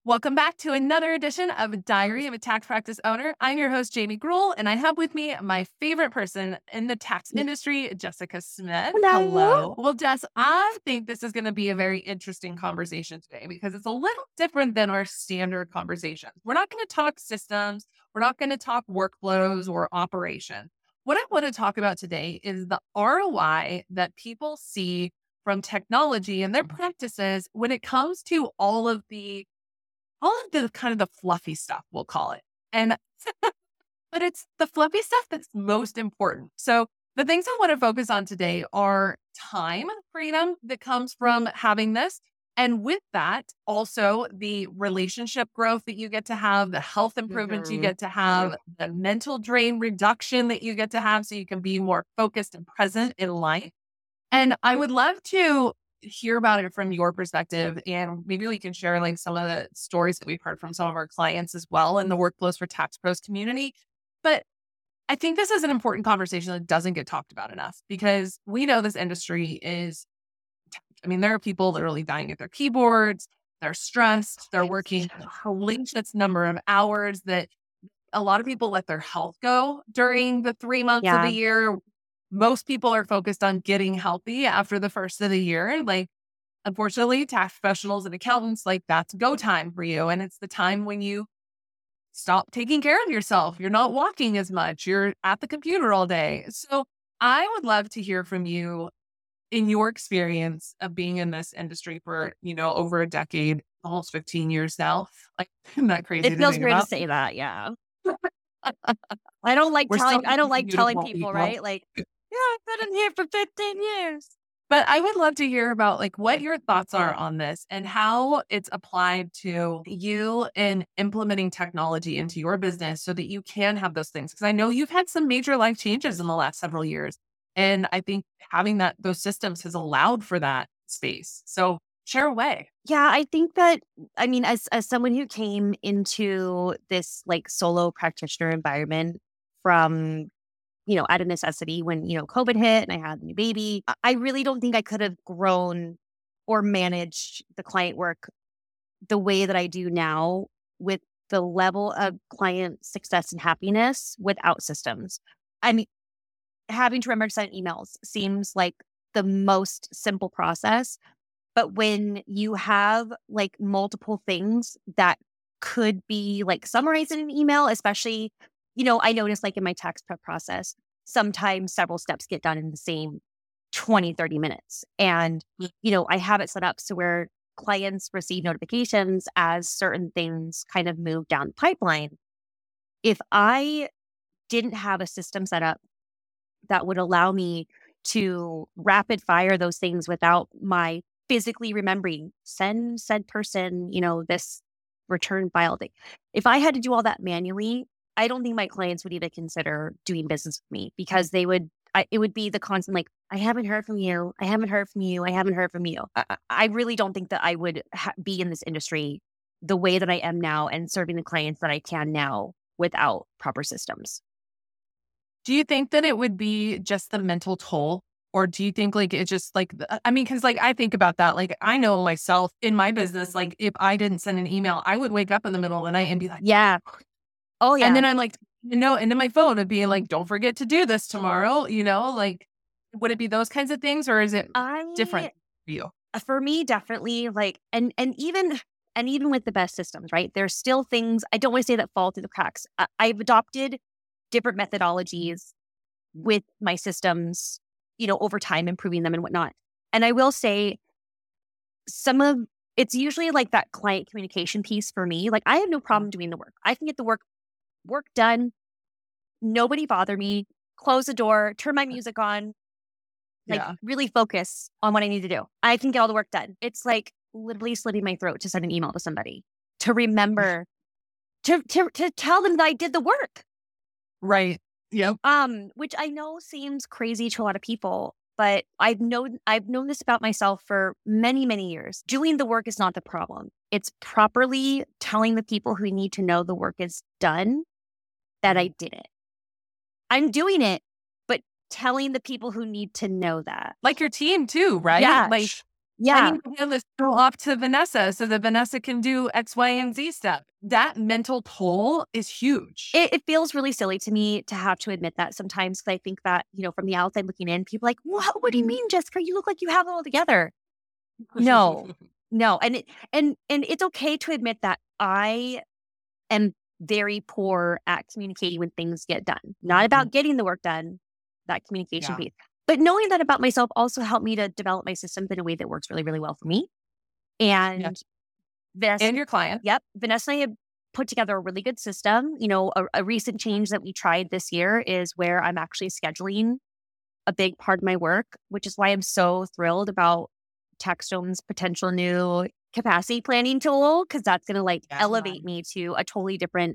Welcome back to another edition of Diary of a Tax Practice Owner. I'm your host, Jamie Gruhl, and I have with me my favorite person in the tax industry, Jessica Smith. Hello. Well, Jess, I think this is going to be a very interesting conversation today because it's a little different than our standard conversations. We're not going to talk systems. We're not going to talk workflows or operations. What I want to talk about today is the ROI that people see from technology and their practices when it comes to all of the kind of the fluffy stuff, we'll call it. And, but it's the fluffy stuff that's most important. So the things I want to focus on today are time freedom that comes from having this. And with that, also the relationship growth that you get to have, the health improvements you get to have, the mental drain reduction that you get to have so you can be more focused and present in life. And I would love to hear about it from your perspective. And maybe we can share like some of the stories that we've heard from some of our clients as well in the Workflows for Tax Pros community. But I think this is an important conversation that doesn't get talked about enough because we know this industry is, there are people literally dying at their keyboards. They're stressed. They're working a hellacious number of hours that a lot of people let their health go during the 3 months of the year. Most people are focused on getting healthy after the first of the year. Like, unfortunately, tax professionals and accountants, like that's go time for you. And it's the time when you stop taking care of yourself. You're not walking as much. You're at the computer all day. So I would love to hear from you in your experience of being in this industry for, over a decade, almost 15 years now. Like, isn't that crazy? It feels weird to say that. Yeah. I don't like telling people, right? Like, yeah, I've been in here for 15 years. But I would love to hear about like what your thoughts are on this and how it's applied to you in implementing technology into your business so that you can have those things. Because I know you've had some major life changes in the last several years. And I think having those systems has allowed for that space. So share away. Yeah, I think that, as someone who came into this like solo practitioner environment from, out of necessity when, COVID hit and I had a new baby, I really don't think I could have grown or managed the client work the way that I do now with the level of client success and happiness without systems. I mean, having to remember to send emails seems like the most simple process. But when you have like multiple things that could be like summarized in an email, especially, I notice like in my tax prep process, sometimes several steps get done in the same 20, 30 minutes. And, I have it set up so where clients receive notifications as certain things kind of move down the pipeline. If I didn't have a system set up that would allow me to rapid fire those things without my physically remembering, send said person, this return file thing. If I had to do all that manually, I don't think my clients would even consider doing business with me because it would be the constant, like, I haven't heard from you. I haven't heard from you. I haven't heard from you. I really don't think that I would be in this industry the way that I am now and serving the clients that I can now without proper systems. Do you think that it would be just the mental toll? Or do you think like it's just like, because like I think about that, like I know myself in my business, like if I didn't send an email, I would wake up in the middle of the night and be like, yeah. Oh, yeah. And then I'm like, and then my phone would be like, don't forget to do this tomorrow, like, would it be those kinds of things or is it different for you? For me, definitely like, and even with the best systems, right? There's still things, I don't want to say that fall through the cracks. I've adopted different methodologies with my systems, over time, improving them and whatnot. And I will say it's usually like that client communication piece for me. Like I have no problem doing the work. I can get the work done. Nobody bother me, close the door, turn my music on, really focus on what I need to do. I can get all the work done. It's like literally slitting my throat to send an email to somebody to remember to tell them that I did the work. Right. Yep. Which I know seems crazy to a lot of people, but I've known this about myself for many, many years. Doing the work is not the problem. It's properly telling the people who need to know the work is done that I did it. I'm doing it, but telling the people who need to know that. Like your team too, right? Yeah. I Yeah. need to hand this girl off to Vanessa so that Vanessa can do X, Y, and Z step. That mental toll is huge. It feels really silly to me to have to admit that sometimes because I think that, from the outside looking in, people are like, what do you mean, Jessica? You look like you have it all together. No, no. And it's okay to admit that I am very poor at communicating when things get done. Not about getting the work done, that communication Yeah. piece. But knowing that about myself also helped me to develop my systems in a way that works really, really well for me. And Vanessa, And your client. yep, Vanessa and I have put together a really good system. A recent change that we tried this year is where I'm actually scheduling a big part of my work, which is why I'm so thrilled about Techstone's potential new capacity planning tool, because that's going to elevate me to a totally different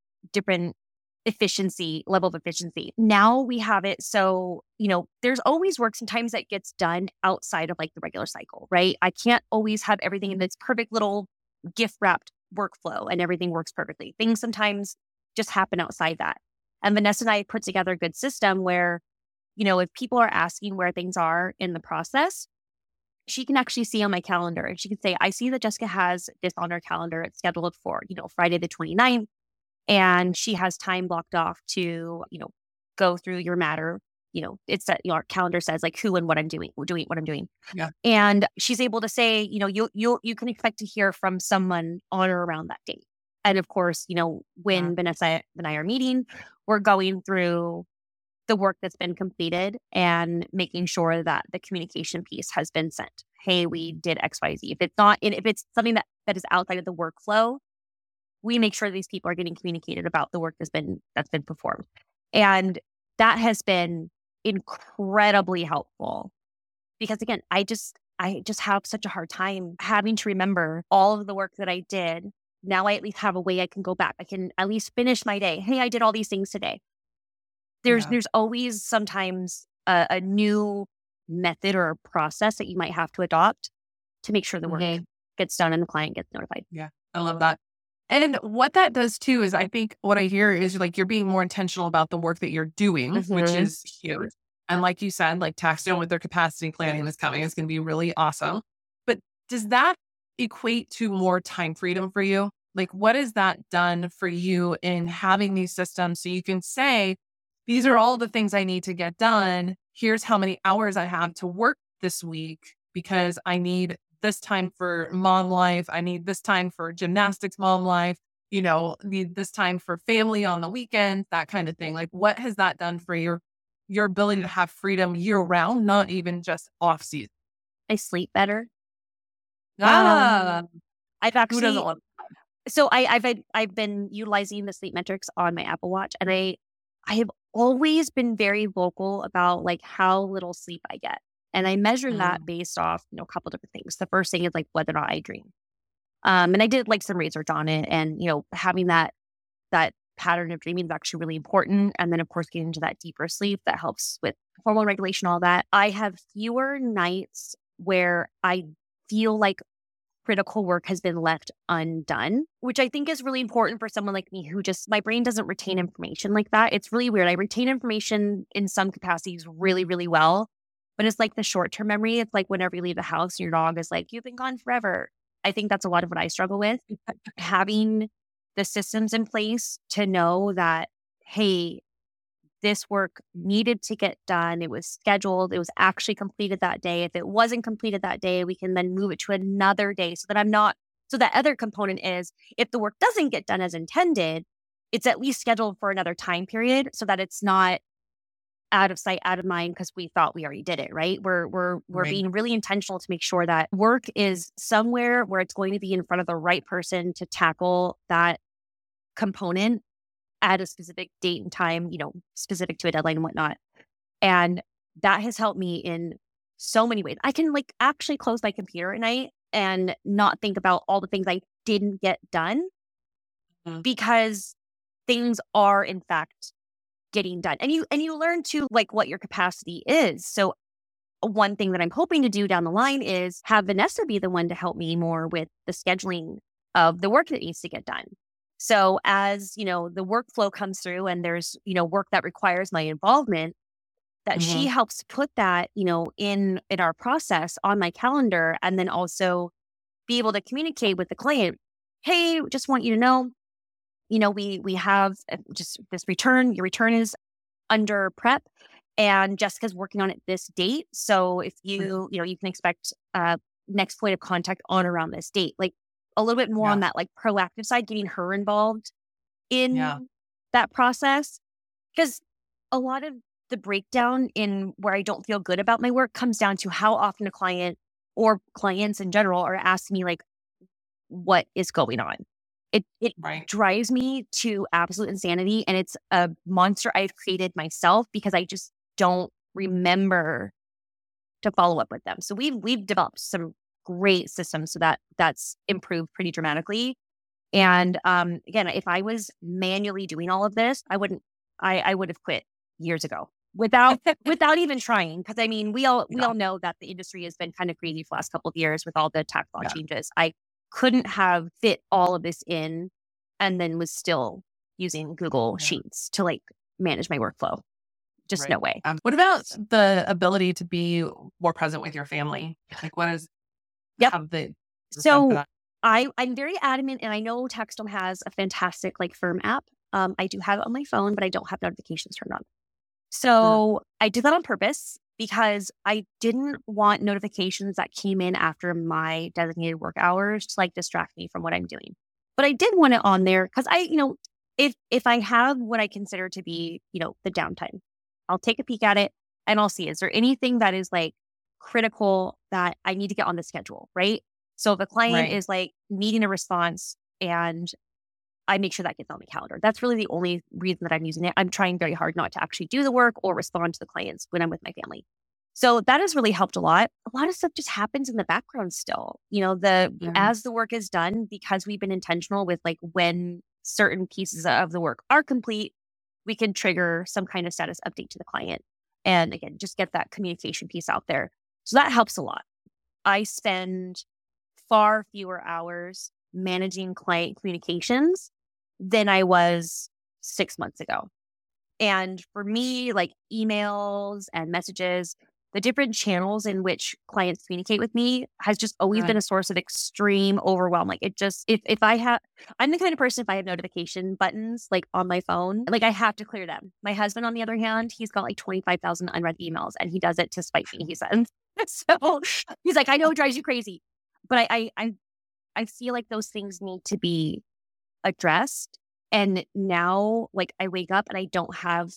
level of efficiency. Now we have it. So, there's always work sometimes that gets done outside of the regular cycle, right? I can't always have everything in this perfect little gift wrapped workflow and everything works perfectly. Things sometimes just happen outside that. And Vanessa and I put together a good system where, if people are asking where things are in the process, she can actually see on my calendar and she can say, I see that Jessica has this on her calendar. It's scheduled for, Friday the 29th. And she has time blocked off to, go through your matter. It's that our calendar says who and what I'm doing, what I'm doing. Yeah. And she's able to say, you can expect to hear from someone on or around that date. And of course, when Vanessa and I are meeting, we're going through the work that's been completed and making sure that the communication piece has been sent. Hey, we did XYZ. If it's something that is outside of the workflow, we make sure these people are getting communicated about the work that's been performed. And that has been incredibly helpful because again, I just have such a hard time having to remember all of the work that I did. Now I at least have a way I can go back. I can at least finish my day. Hey, I did all these things today. There's always sometimes a new method or a process that you might have to adopt to make sure the work gets done and the client gets notified. Yeah, I love that. And what that does too is I think what I hear is you're being more intentional about the work that you're doing, which is huge. And like you said, Techstone with their capacity planning is coming. It's going to be really awesome. But does that equate to more time freedom for you? What has that done for you in having these systems so you can say, these are all the things I need to get done. Here's how many hours I have to work this week because I need this time for mom life. I need this time for gymnastics mom life, need this time for family on the weekend, that kind of thing. What has that done for your ability to have freedom year round, not even just off season? I sleep better. I've actually, who doesn't want so I've been utilizing the sleep metrics on my Apple Watch, and I have always been very vocal about how little sleep I get. And I measure that based off, a couple different things. The first thing is whether or not I dream. And I did some research on it, and, having that pattern of dreaming is actually really important. And then of course, getting into that deeper sleep that helps with hormone regulation, all that. I have fewer nights where I feel like critical work has been left undone, which I think is really important for someone like me who my brain doesn't retain information like that. It's really weird. I retain information in some capacities really, really well, but it's the short-term memory. It's whenever you leave the house and your dog is you've been gone forever. I think that's a lot of what I struggle with. Having the systems in place to know that, hey, this work needed to get done. It was scheduled. It was actually completed that day. If it wasn't completed that day, we can then move it to another day so that other component is if the work doesn't get done as intended, it's at least scheduled for another time period so that it's not out of sight, out of mind because we thought we already did it, right? We're being really intentional to make sure that work is somewhere where it's going to be in front of the right person to tackle that component at a specific date and time, specific to a deadline and whatnot. And that has helped me in so many ways. I can actually close my computer at night and not think about all the things I didn't get done because things are in fact getting done. And you learn to what your capacity is. So one thing that I'm hoping to do down the line is have Vanessa be the one to help me more with the scheduling of the work that needs to get done. So as, the workflow comes through and there's, work that requires my involvement, that she Hmm. helps put that, in our process on my calendar, and then also be able to communicate with the client. Hey, just want you to know, we have just this return. Your return is under prep, and Jessica's working on it this date. So if you can expect next point of contact on around this date, like a little bit more on Yeah. that like proactive side, getting her involved Yeah. in that process. Because a lot of the breakdown in where I don't feel good about my work comes down to how often a client or clients in general are asking me like, what is going on? It Right. drives me to absolute insanity, and it's a monster I've created myself because I just don't remember to follow up with them. So we've developed some great systems so that that's improved pretty dramatically. And again, if I was manually doing all of this, I would have quit years ago without even trying. Because I mean, we all Yeah. know that the industry has been kind of crazy for the last couple of years with all the tax law Yeah. changes. I couldn't have fit all of this in, and then was still using Google Yeah. Sheets to like manage my workflow. Just Right. no way. What about the ability to be more present with your family? Like, what is Yep. have the said for So that? I'm very adamant, and I know Textome has a fantastic like firm app. I do have it on my phone, but I don't have notifications turned on. Mm. So I did that on purpose because I didn't want notifications that came in after my designated work hours to like distract me from what I'm doing. But I did want it on there because if I have what I consider to be, the downtime, I'll take a peek at it and I'll see, is there anything that is like critical that I need to get on the schedule, right? So if a client Right. is like needing a response, and I make sure that gets on the calendar. That's really the only reason that I'm using it. I'm trying very hard not to actually do the work or respond to the clients when I'm with my family. So that has really helped a lot. A lot of stuff just happens in the background still. Yeah. As the work is done, because we've been intentional with like when certain pieces of the work are complete, we can trigger some kind of status update to the client. And again, just get that communication piece out there. So that helps a lot. I spend far fewer hours managing client communications than I was 6 months ago. And for me, like emails and messages, the different channels in which clients communicate with me has just always been Right. a source of extreme overwhelm. Like it just, if I have, I'm the kind of person, if I have notification buttons like on my phone, like I have to clear them. My husband, on the other hand, he's got like 25,000 unread emails, and he does it to spite me, he says. So he's like, I know it drives you crazy, but I feel like those things need to be addressed. And now, like, I wake up and I don't have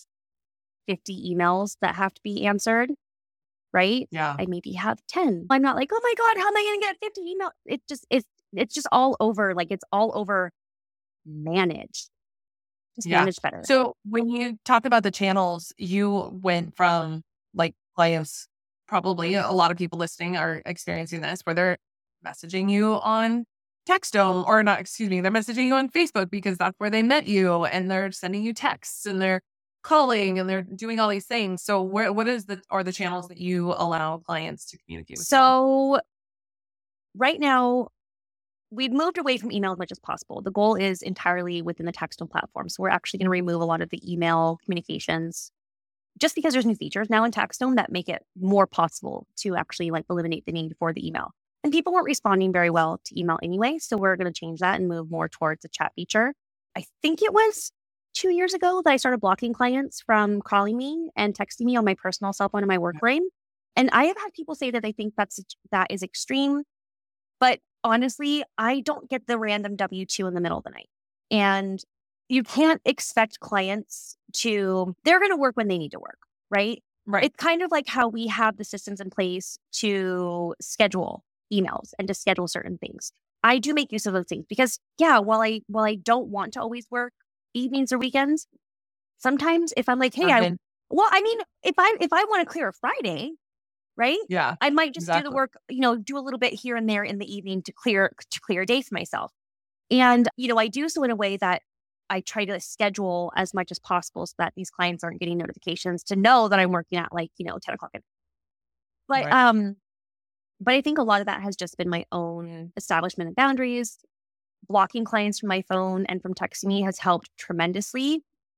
50 emails that have to be answered, right? Yeah. I maybe have 10. I'm not like, oh my God, how am I going to get 50 emails? It's just all over. Like, it's all over managed. Just Yeah. managed better. So when you talk about the channels, you went from like clients, probably a lot of people listening are experiencing this, where they're messaging you on Textome, or not, excuse me, they're messaging you on Facebook because that's where they met you, and they're sending you texts and they're calling and they're doing all these things. So what are the channels that you allow clients to communicate with you on? So right now, we've moved away from email as much as possible. The goal is entirely within the Textome platform. So we're actually going to remove a lot of the email communications just because there's new features now in Textome that make it more possible to actually like eliminate the need for the email. And people weren't responding very well to email anyway. So we're going to change that and move more towards a chat feature. I think it was 2 years ago that I started blocking clients from calling me and texting me on my personal cell phone and my work line. And I have had people say that they think that is extreme. But honestly, I don't get the random W-2 in the middle of the night. And you can't expect clients they're going to work when they need to work, right? Right. It's kind of like how we have the systems in place to schedule emails and to schedule certain things. I do make use of those things because, yeah, while I don't want to always work evenings or weekends, sometimes if I'm like, hey, I've been, I mean, if I want to clear a Friday, right? yeah, I might just do the exactly. work, do a little bit here and there in the evening to clear a day for myself. And, I do so in a way that I try to schedule as much as possible so that these clients aren't getting notifications to know that I'm working at like, 10 o'clock. But, Right. but I think a lot of that has just been my own establishment of boundaries. Blocking clients from my phone and from texting me has helped tremendously.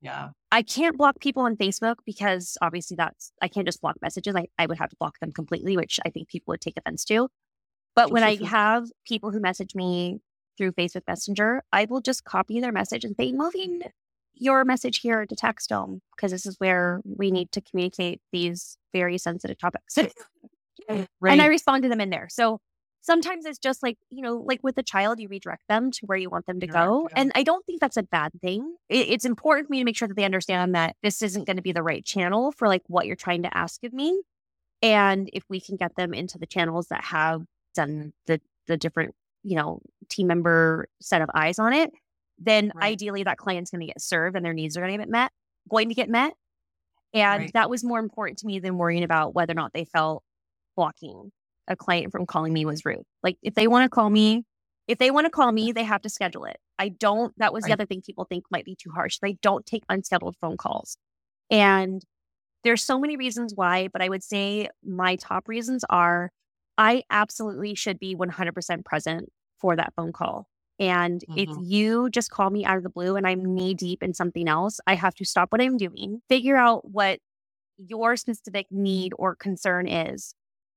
Yeah. I can't block people on Facebook because obviously I can't just block messages. I would have to block them completely, which I think people would take offense to. But when I have people who message me through Facebook Messenger, I will just copy their message and say, moving your message here to Textdome, because this is where we need to communicate these very sensitive topics. Right. And I respond to them in there. So sometimes it's just like, like with a child, you redirect them to where you want them to go. Yeah. And I don't think that's a bad thing. It's important for me to make sure that they understand that this isn't going to be the right channel for like what you're trying to ask of me. And if we can get them into the channels that have done the different, team member set of eyes on it, then ideally that client's going to get served and their needs are going to get met. And that was more important to me than worrying about whether or not they felt blocking a client from calling me was rude. Like if they want to call me, they have to schedule it. That was the other thing people think might be too harsh. They don't take unscheduled phone calls. And there's so many reasons why, but I would say my top reasons are I absolutely should be 100% present for that phone call. And if you just call me out of the blue and I'm knee deep in something else, I have to stop what I'm doing, figure out what your specific need or concern is,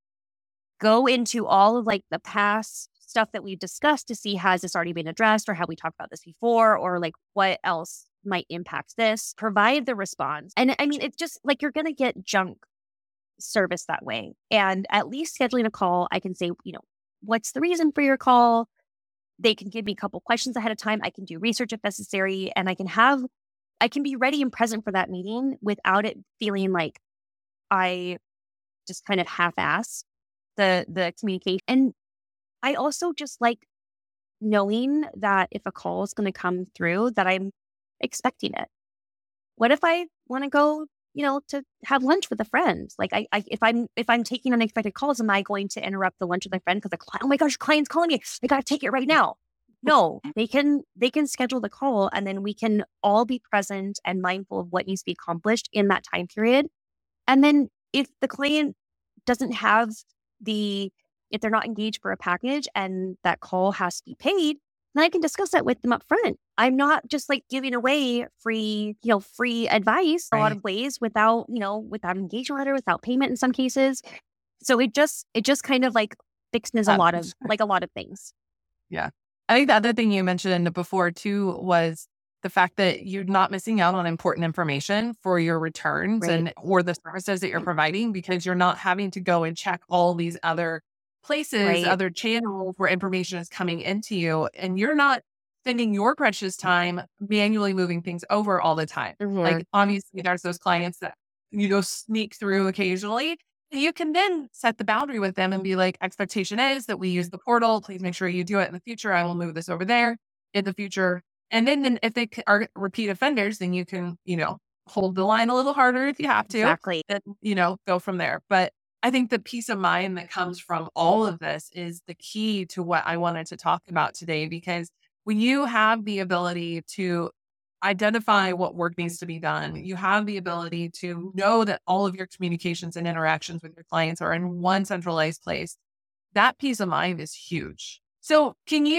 go into all of like the past stuff that we've discussed to see, has this already been addressed or have we talked about this before, or like what else might impact this, provide the response. And I mean, it's just like you're going to get junk service that way. And at least scheduling a call, I can say, what's the reason for your call? They can give me a couple questions ahead of time. I can do research if necessary, and I can be ready and present for that meeting without it feeling like I just kind of half-ass the communication. And I also just like knowing that if a call is going to come through, that I'm expecting it. What if I want to go, to have lunch with a friend? Like if I'm taking unexpected calls, am I going to interrupt the lunch with my friend because the client, oh my gosh, client's calling me, I got to take it right now. No, they can schedule the call and then we can all be present and mindful of what needs to be accomplished in that time period. And then if the client doesn't have if they're not engaged for a package and that call has to be paid, then I can discuss that with them up front. I'm not just like giving away free advice a lot of ways without engagement letter, without payment in some cases. So it just kind of like fixes a lot of things. Yeah. I think the other thing you mentioned before too was the fact that you're not missing out on important information for your returns or the services that you're providing, because you're not having to go and check all these other places, other channels where information is coming into you. And you're not spending your precious time manually moving things over all the time. Like obviously there's those clients that, sneak through occasionally. You can then set the boundary with them and be like, expectation is that we use the portal. Please make sure you do it in the future. I will move this over there in the future. And then if they are repeat offenders, then you can, hold the line a little harder if you have to. Exactly. And, go from there. But I think the peace of mind that comes from all of this is the key to what I wanted to talk about today, because when you have the ability to identify what work needs to be done, you have the ability to know that all of your communications and interactions with your clients are in one centralized place. That peace of mind is huge. So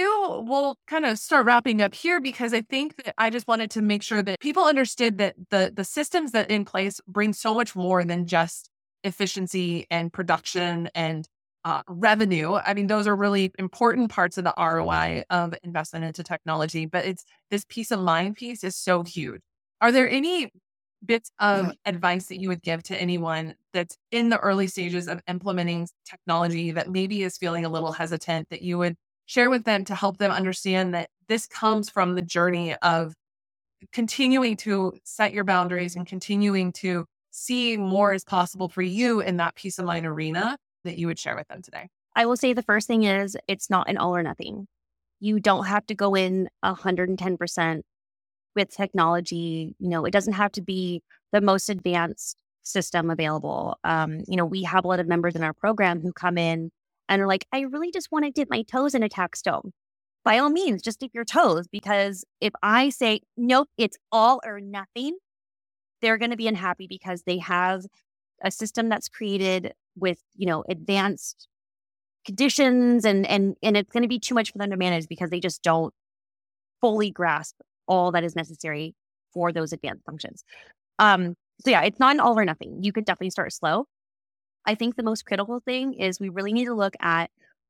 we'll kind of start wrapping up here, because I think that I just wanted to make sure that people understood that the systems that in place bring so much more than just efficiency and production and revenue. I mean, those are really important parts of the ROI of investment into technology, but it's this peace of mind piece is so huge. Are there any bits of advice that you would give to anyone that's in the early stages of implementing technology that maybe is feeling a little hesitant, that you would share with them to help them understand that this comes from the journey of continuing to set your boundaries and continuing to see more as possible for you in that peace of mind arena, that you would share with them today? I will say the first thing is it's not an all or nothing. You don't have to go in 110% with technology. It doesn't have to be the most advanced system available. We have a lot of members in our program who come in and are like, I really just want to dip my toes in a TaxStone. By all means, just dip your toes, because if I say, nope, it's all or nothing, they're going to be unhappy because they have a system that's created with, advanced conditions and it's going to be too much for them to manage because they just don't fully grasp all that is necessary for those advanced functions. So yeah, it's not an all or nothing. You can definitely start slow. I think the most critical thing is we really need to look at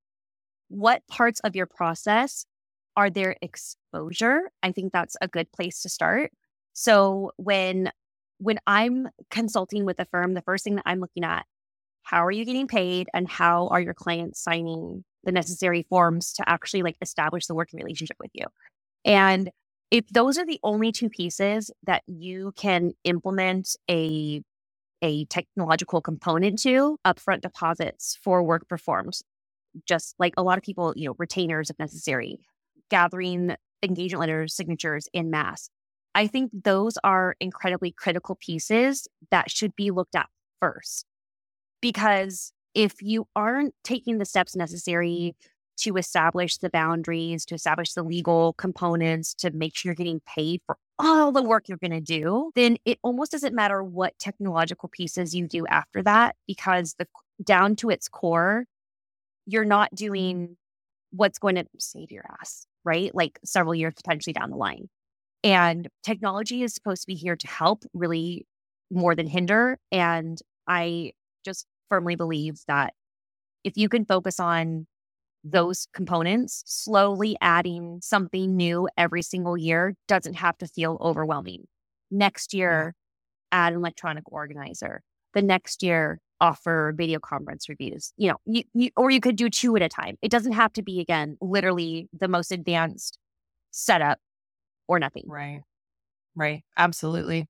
what parts of your process are there exposure. I think that's a good place to start. So when I'm consulting with a firm, the first thing that I'm looking at, how are you getting paid and how are your clients signing the necessary forms to actually like establish the working relationship with you? And if those are the only two pieces that you can implement a technological component to, upfront deposits for work performed, just like a lot of people, retainers if necessary, gathering engagement letters, signatures in mass. I think those are incredibly critical pieces that should be looked at first. Because if you aren't taking the steps necessary to establish the boundaries, to establish the legal components, to make sure you're getting paid for all the work you're going to do, then it almost doesn't matter what technological pieces you do after that, because down to its core, you're not doing what's going to save your ass, right? Like several years potentially down the line. And technology is supposed to be here to help really more than hinder. And I just firmly believe that if you can focus on those components, slowly adding something new every single year doesn't have to feel overwhelming. Next year, add an electronic organizer. The next year, offer video conference reviews. Or you could do 2 at a time. It doesn't have to be, again, literally the most advanced setup or nothing. Right. Absolutely.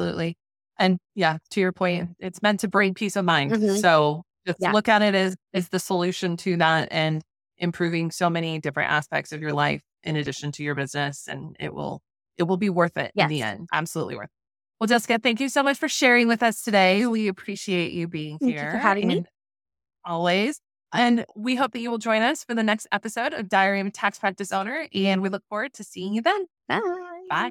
And yeah, to your point, it's meant to bring peace of mind. Mhm. So just look at it as the solution to that and improving so many different aspects of your life in addition to your business. And it will be worth it in the end. Absolutely worth it. Well, Jessica, thank you so much for sharing with us today. We appreciate you being here. Thank you for having me. Always. And we hope that you will join us for the next episode of Diary of a Tax Practice Owner. And we look forward to seeing you then. Bye.